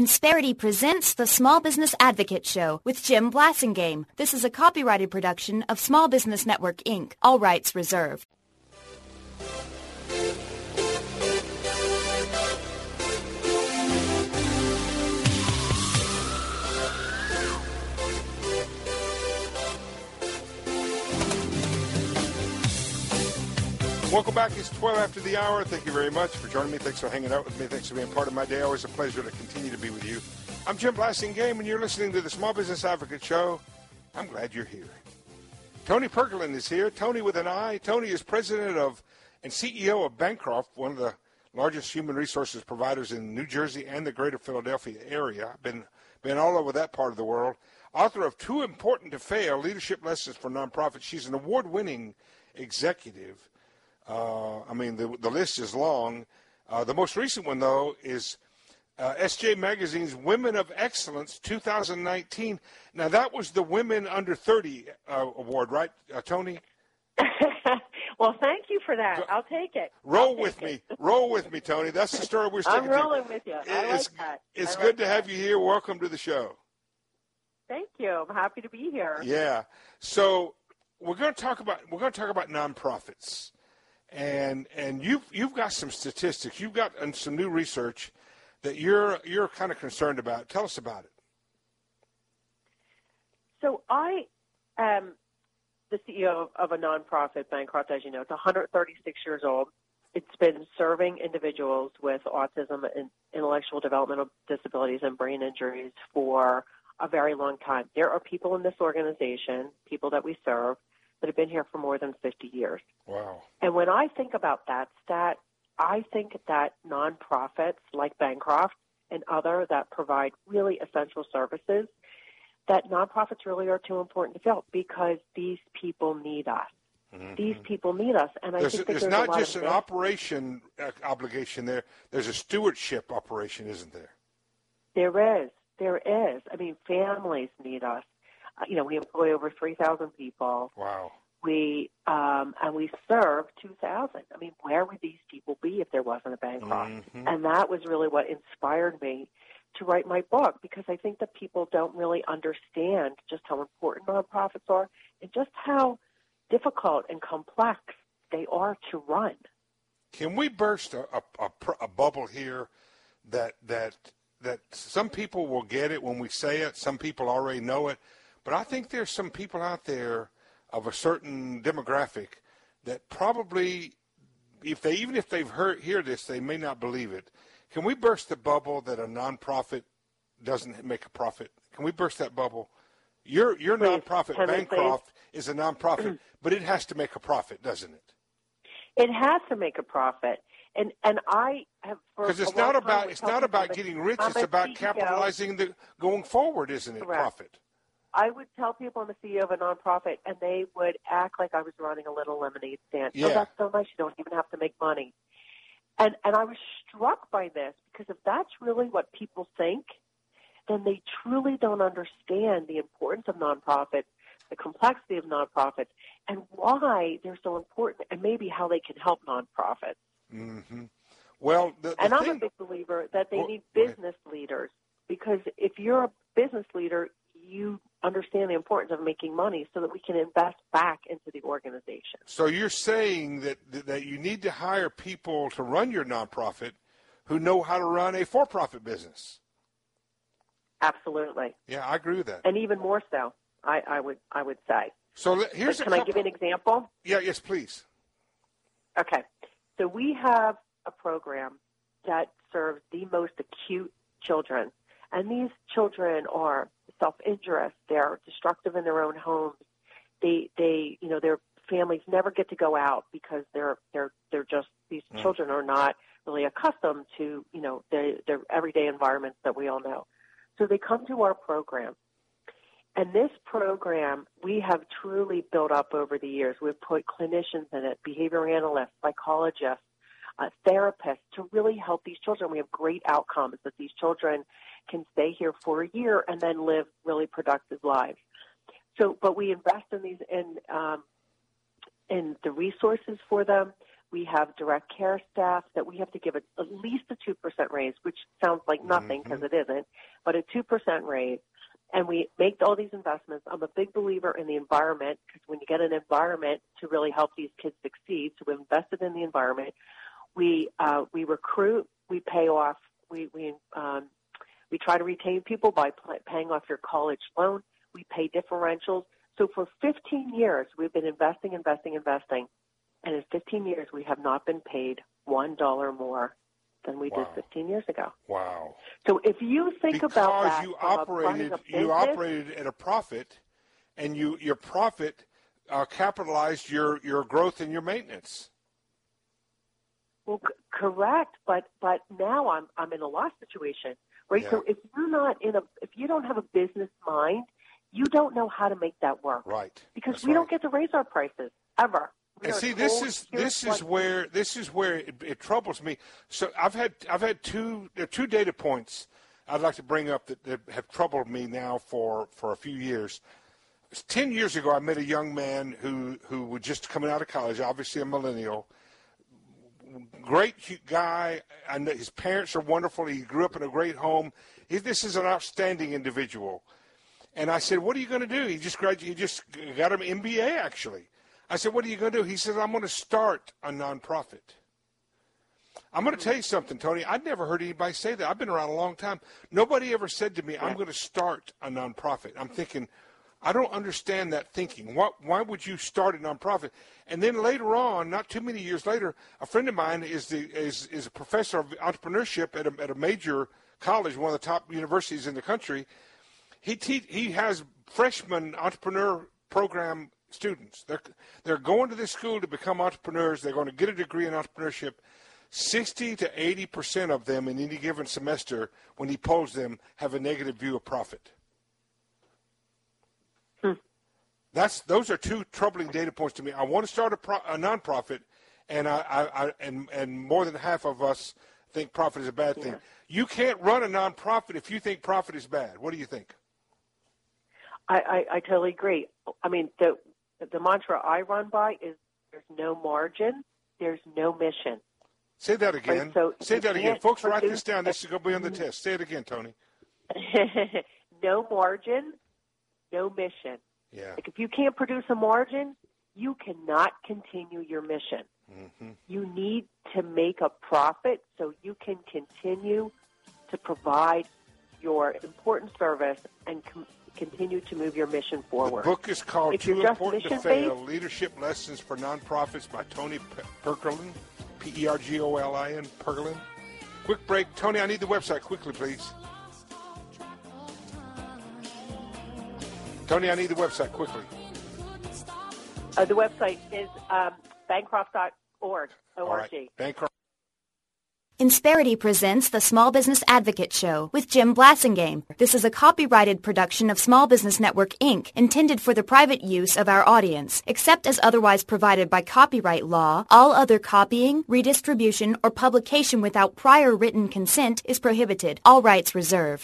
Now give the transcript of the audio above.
Insperity presents the Small Business Advocate Show with Jim Blasingame. This is a copyrighted production of Small Business Network, Inc., all rights reserved. Welcome back. It's 12 after the hour. Thank you very much for joining me. Thanks for hanging out with me. Thanks for being part of my day. Always a pleasure to continue to be with you. I'm Jim Blasingame, and you're listening to the Small Business Advocate Show. I'm glad you're here. Tony Perkelin is here. Tony with an I. Tony is president of and CEO of Bancroft, one of the largest human resources providers in New Jersey and the greater Philadelphia area. Been all over that part of the world. Author of Too Important to Fail, Leadership Lessons for Nonprofits. She's an award-winning executive. The list is long. The most recent one, though, is SJ Magazine's Women of Excellence 2019. Now, that was the Women Under 30 award, right, Tony? Well, thank you for that. I'll take it. Roll with me, Tony. That's the story we're sticking to. I'm rolling with you. I like that. It's good to have you here. Welcome to the show. Thank you. I'm happy to be here. Yeah. So we're going to talk about nonprofits. And you've got some statistics. You've got some new research that you're kind of concerned about. Tell us about it. So I am the CEO of a nonprofit, Bancroft, as you know. It's 136 years old. It's been serving individuals with autism and intellectual developmental disabilities and brain injuries for a very long time. There are people in this organization, people that we serve, that have been here for more than 50 years. Wow. And when I think about that stat, I think that nonprofits like Bancroft and other that provide really essential services, that nonprofits really are too important to fail because these people need us. Mm-hmm. These people need us. And I think there's not just an operation obligation there. There's a stewardship operation, isn't there? There is. I mean, families need us. We employ over 3,000 people. Wow. And we serve 2,000. I mean, where would these people be if there wasn't a Bancroft? Mm-hmm. And that was really what inspired me to write my book, because I think that people don't really understand just how important nonprofits are and just how difficult and complex they are to run. Can we burst a bubble here that some people will get it when we say it, some people already know it, but I think there's some people out there of a certain demographic that probably, even if they've hear this, they may not believe it. Can we burst the bubble that a nonprofit doesn't make a profit? Can we burst that bubble? Your nonprofit, Bancroft, is a nonprofit, but it has to make a profit, doesn't it? It has to make a profit. And I have, because it's not about getting rich. It's about CEO, capitalizing going forward, isn't it? Correct. Profit. I would tell people I'm the CEO of a nonprofit, and they would act like I was running a little lemonade stand. Yeah. Oh, that's so nice. You don't even have to make money. And I was struck by this, because if that's really what people think, then they truly don't understand the importance of nonprofits, the complexity of nonprofits, and why they're so important, and maybe how they can help nonprofits. Mm-hmm. Well, I'm a big believer that they need business leaders, because if you're a business leader, you understand the importance of making money so that we can invest back into the organization. So you're saying that you need to hire people to run your nonprofit who know how to run a for-profit business. Absolutely. Yeah, I agree with that. And even more so, I would say. So here's Can I give you an example? Yeah, yes, please. Okay. So we have a program that serves the most acute children. And these children are self-injurious. They're destructive in their own homes. Their families never get to go out because they're just, these children are not really accustomed to, their everyday environments that we all know. So they come to our program. And this program, we have truly built up over the years. We've put clinicians in it, behavior analysts, psychologists, therapists to really help these children. We have great outcomes that these children can stay here for a year and then live really productive lives. So, but we invest in these in the resources for them. We have direct care staff that we have to give at least a 2% raise, which sounds like nothing because it isn't, but a 2% raise. And we make all these investments. I'm a big believer in the environment because when you get an environment to really help these kids succeed, so we've invested in the environment. We recruit, we pay off, we try to retain people by paying off your college loan. We pay differentials. So for 15 years, we've been investing. And in 15 years, we have not been paid $1 more than we did 15 years ago. Wow. So if you think about that, you operated at a profit, and your profit capitalized your growth and your maintenance. Well, correct, but now I'm in a loss situation, right? Yeah. So if you don't have a business mind, you don't know how to make that work, right? Because we don't get to raise our prices ever. And see, this is where it troubles me. So I've had two data points I'd like to bring up that have troubled me now for a few years. 10 years ago, I met a young man who was just coming out of college, obviously a millennial. Great guy. I know his parents are wonderful. He grew up in a great home. This is an outstanding individual. And I said, "What are you going to do?" He just graduated. He just got an MBA, actually. I said, "What are you going to do?" He said, "I'm going to start a nonprofit." I'm going to tell you something, Tony. I'd never heard anybody say that. I've been around a long time. Nobody ever said to me, "I'm going to start a nonprofit." I'm thinking, I don't understand that thinking. Why would you start a nonprofit? And then later on, not too many years later, a friend of mine is a professor of entrepreneurship at a major college, one of the top universities in the country. He has freshman entrepreneur program students. They're going to this school to become entrepreneurs. They're going to get a degree in entrepreneurship. 60 to 80% of them in any given semester, when he polls them, have a negative view of profit. Those are two troubling data points to me. I want to start a nonprofit, and more than half of us think profit is a bad thing. You can't run a nonprofit if you think profit is bad. What do you think? I totally agree. I mean, the mantra I run by is there's no margin, there's no mission. Say that again. Right, so say that again. Folks, write this down. This is going to be on the test. Say it again, Tony. No margin, no mission. Yeah. Like if you can't produce a margin, you cannot continue your mission. Mm-hmm. You need to make a profit so you can continue to provide your important service and continue to move your mission forward. The book is called Too Important to Fail, Leadership Lessons for Nonprofits by Tony Pergolin, Pergolin, Pergolin. Quick break. Tony, I need the website quickly, please. Tony, I need the website quickly. The website is bancroft.org. All right. Bancroft. Insperity presents the Small Business Advocate Show with Jim Blasingame. This is a copyrighted production of Small Business Network, Inc., intended for the private use of our audience. Except as otherwise provided by copyright law, all other copying, redistribution, or publication without prior written consent is prohibited. All rights reserved.